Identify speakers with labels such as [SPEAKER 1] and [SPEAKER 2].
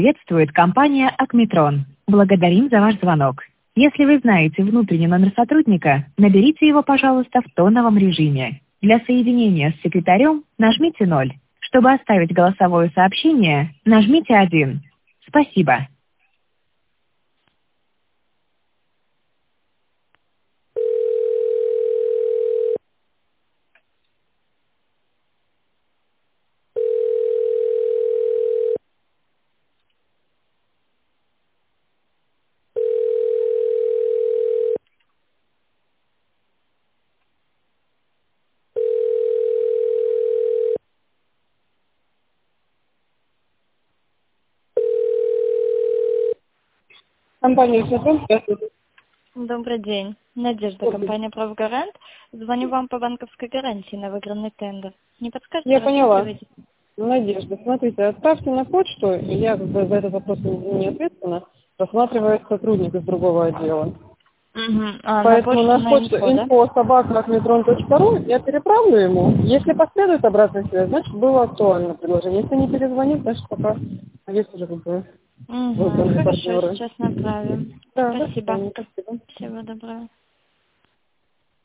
[SPEAKER 1] Приветствует компания «Акметрон». Благодарим за ваш звонок. Если вы знаете внутренний номер сотрудника, наберите его, пожалуйста, в тоновом режиме. Для соединения с секретарем нажмите 0. Чтобы оставить голосовое сообщение, нажмите 1. Спасибо. Компания «Акметрон», здравствуйте.
[SPEAKER 2] Добрый день. Надежда, компания «Правгарант». Звоню вам по банковской гарантии на выигранный тендер. Не подскажете,
[SPEAKER 1] Я поняла.
[SPEAKER 2] рассчитываете?
[SPEAKER 1] Надежда, смотрите, отправьте на почту, я как бы за этот вопрос не ответственна, рассматривает сотрудник из другого отдела. Поэтому на почту info@akmetron.ru я переправлю ему. Если последует обратная связь, значит было актуально предложение. Если не перезвонит, значит пока есть уже как бы выбранные
[SPEAKER 2] Хорошо,
[SPEAKER 1] партнеры.
[SPEAKER 2] сейчас направим.
[SPEAKER 1] Да,
[SPEAKER 2] Спасибо.
[SPEAKER 1] спасибо.
[SPEAKER 2] Всего доброго.